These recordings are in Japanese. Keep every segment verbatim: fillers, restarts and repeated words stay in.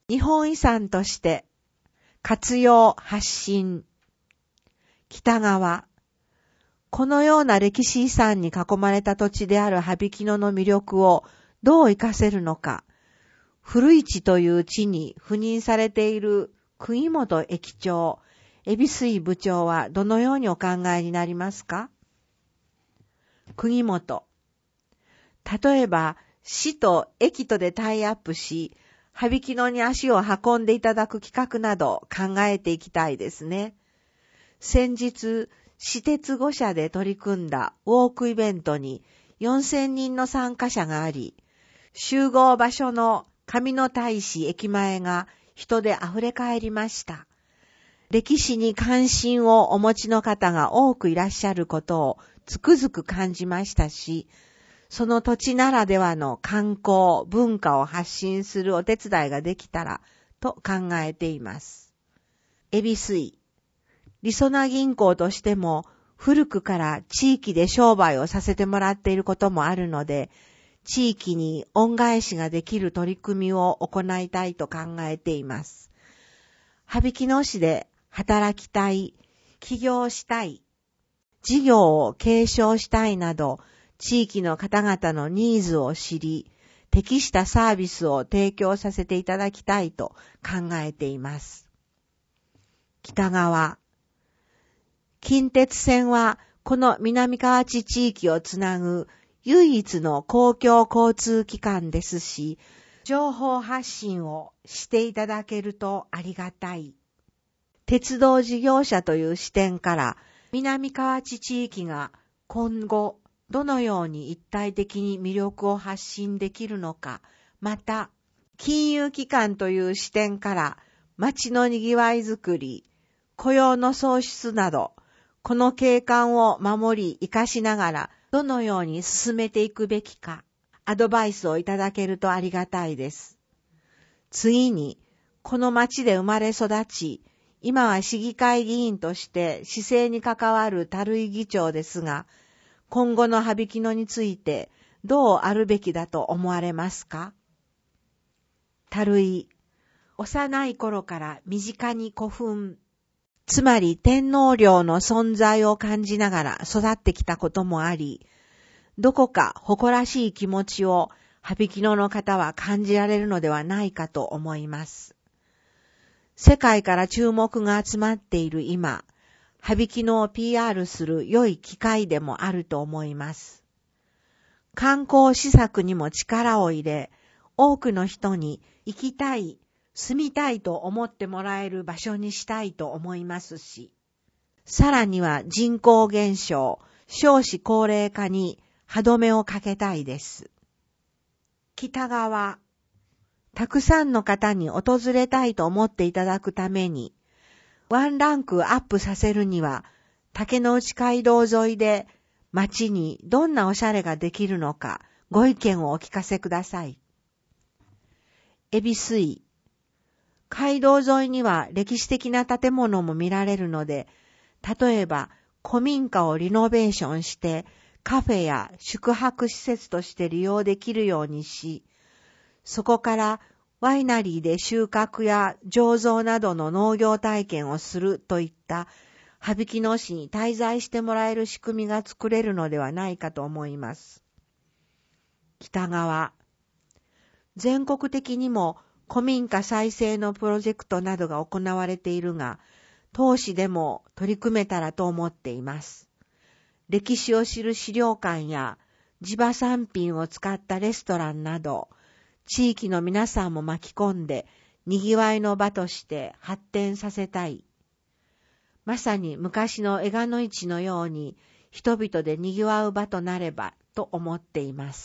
日本遺産として活用発信。北側。このような歴史遺産に囲まれた土地である羽曳野の魅力をどう活かせるのか、古市という地に赴任されている国本駅長、恵比寿井部長はどのようにお考えになりますか？国本。例えば、市と駅とでタイアップし、羽曳野に足を運んでいただく企画など考えていきたいですね。先日、私鉄ご社で取り組んだウォークイベントによんせんにんの参加者があり、集合場所の上野大使駅前が人で溢れ返りました。歴史に関心をお持ちの方が多くいらっしゃることをつくづく感じましたし、その土地ならではの観光、文化を発信するお手伝いができたらと考えています。恵比寿井。りそな銀行としても古くから地域で商売をさせてもらっていることもあるので、地域に恩返しができる取り組みを行いたいと考えています。羽曳野市で働きたい、起業したい、事業を継承したいなど、地域の方々のニーズを知り、適したサービスを提供させていただきたいと考えています。北側。近鉄線はこの南河内地域をつなぐ唯一の公共交通機関ですし、情報発信をしていただけるとありがたい。鉄道事業者という視点から南河内地域が今後どのように一体的に魅力を発信できるのか、また金融機関という視点から街のにぎわいづくり、雇用の創出など、この景観を守り生かしながらどのように進めていくべきか、アドバイスをいただけるとありがたいです。次に、この町で生まれ育ち、今は市議会議員として市政に関わる樽井議長ですが、今後の羽曳野についてどうあるべきだと思われますか？樽井。幼い頃から身近に古墳、つまり天皇陵の存在を感じながら育ってきたこともあり、どこか誇らしい気持ちを羽曳野の方は感じられるのではないかと思います。世界から注目が集まっている今、羽曳野を ピーアール する良い機会でもあると思います。観光施策にも力を入れ、多くの人に行きたい、住みたいと思ってもらえる場所にしたいと思いますし、さらには人口減少、少子高齢化に歯止めをかけたいです。北側、たくさんの方に訪れたいと思っていただくために、ワンランクアップさせるには、竹之内街道沿いで街にどんなおしゃれができるのか、ご意見をお聞かせください。恵比寿井。街道沿いには歴史的な建物も見られるので、例えば古民家をリノベーションしてカフェや宿泊施設として利用できるようにし、そこからワイナリーで収穫や醸造などの農業体験をするといった羽曳野市に滞在してもらえる仕組みが作れるのではないかと思います。北側。全国的にも古民家再生のプロジェクトなどが行われているが、当市でも取り組めたらと思っています。歴史を知る資料館や地場産品を使ったレストランなど、地域の皆さんも巻き込んでにぎわいの場として発展させたい。まさに昔の江賀野市のように人々でにぎわう場となればと思っています。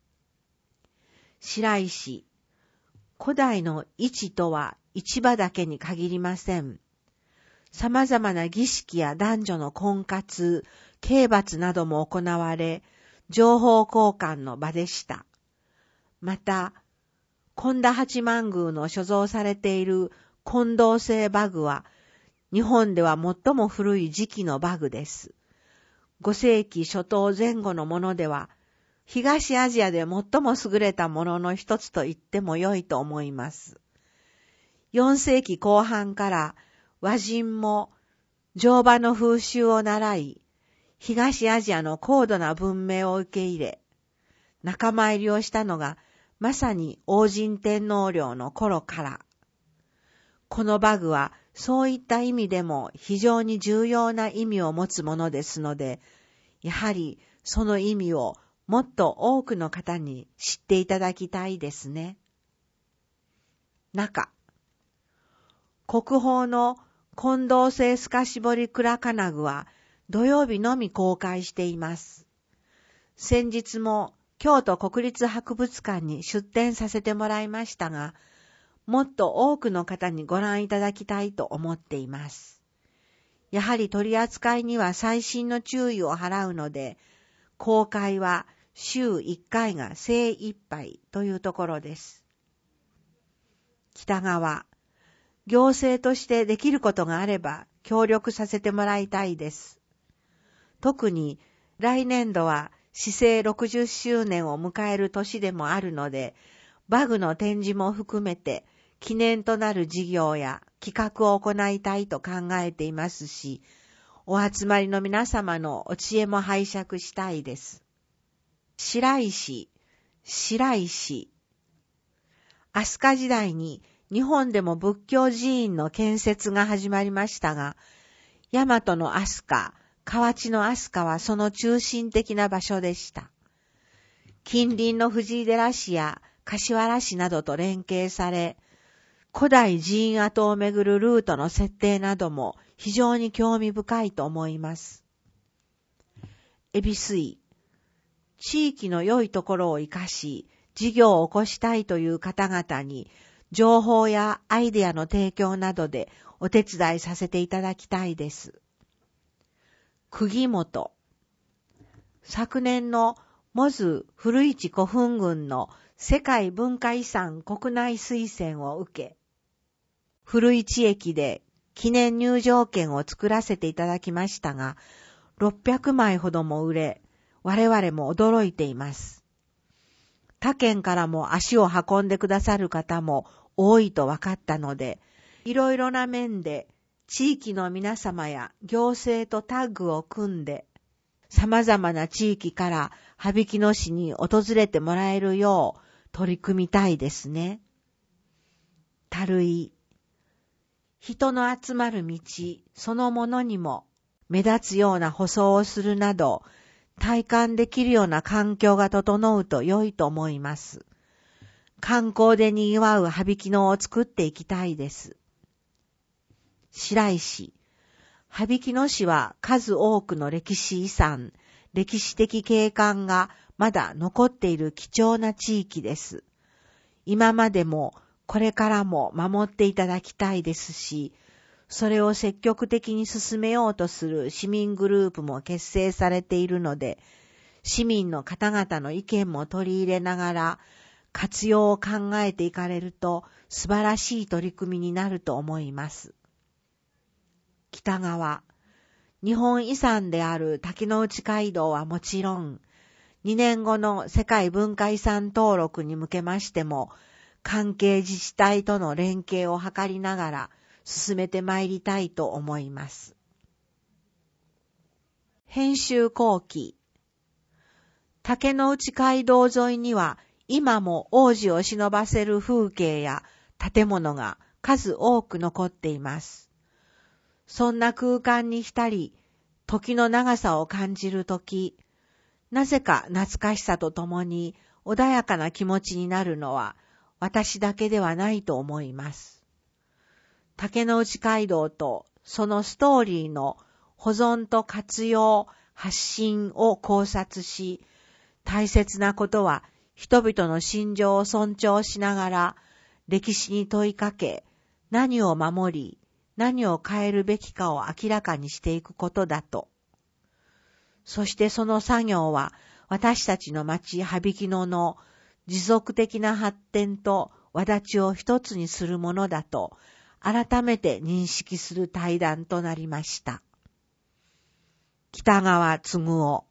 白石。古代の市とは市場だけに限りません。様々な儀式や男女の婚活、刑罰なども行われ、情報交換の場でした。また、本田八幡宮の所蔵されている金銅製馬具は、日本では最も古い時期の馬具です。ごせいき初頭前後のものでは、東アジアで最も優れたものの一つと言っても良いと思います。 よんせいきこう半から和人も乗馬の風習を習い、東アジアの高度な文明を受け入れ、仲間入りをしたのがまさに王神天皇陵の頃から。この馬具はそういった意味でも非常に重要な意味を持つものですので、やはりその意味をもっと多くの方に知っていただきたいですね。中。国宝の近藤製透かし彫り蔵金具は土曜日のみ公開しています。先日も京都国立博物館に出展させてもらいましたが、もっと多くの方にご覧いただきたいと思っています。やはり取り扱いには細心の注意を払うので、公開は週いっかいが精一杯というところです。北側、行政としてできることがあれば協力させてもらいたいです。特に来年度は市政ろくじゅっしゅうねんを迎える年でもあるので、馬具の展示も含めて記念となる事業や企画を行いたいと考えていますし、お集まりの皆様のお知恵も拝借したいです。白石、白石。飛鳥時代に日本でも仏教寺院の建設が始まりましたが、大和の飛鳥、河内の飛鳥はその中心的な場所でした。近隣の藤井寺市や柏原市などと連携され、古代寺院跡をめぐるルートの設定なども非常に興味深いと思います。恵比寿井。地域の良いところを生かし、事業を起こしたいという方々に、情報やアイデアの提供などでお手伝いさせていただきたいです。釘本。昨年のモズ古市古墳群の世界文化遺産国内推薦を受け、古市駅で記念入場券を作らせていただきましたが、ろっぴゃくまいほども売れ、我々も驚いています。他県からも足を運んでくださる方も多いと分かったので、いろいろな面で地域の皆様や行政とタッグを組んで、様々な地域から羽曳野市に訪れてもらえるよう取り組みたいですね。たるい。人の集まる道そのものにも目立つような舗装をするなど、体感できるような環境が整うと良いと思います。観光で賑わう羽曳野を作っていきたいです。白石。羽曳野市は数多くの歴史遺産、歴史的景観がまだ残っている貴重な地域です。今までもこれからも守っていただきたいですし、それを積極的に進めようとする市民グループも結成されているので、市民の方々の意見も取り入れながら活用を考えていかれると素晴らしい取り組みになると思います。北側。日本遺産である竹之内街道はもちろん、にねんごの世界文化遺産登録に向けましても、関係自治体との連携を図りながら進めてまいりたいと思います。編集後期。竹之内街道沿いには今も往時を忍ばせる風景や建物が数多く残っています。そんな空間に浸り、時の長さを感じるとき、なぜか懐かしさとともに穏やかな気持ちになるのは私だけではないと思います。竹之内街道とそのストーリーの保存と活用、発信を考察し、大切なことは人々の心情を尊重しながら歴史に問いかけ、何を守り、何を変えるべきかを明らかにしていくことだと。そしてその作業は私たちの町羽曳野の持続的な発展と輪立ちを一つにするものだと改めて認識する対談となりました。北川嗣夫。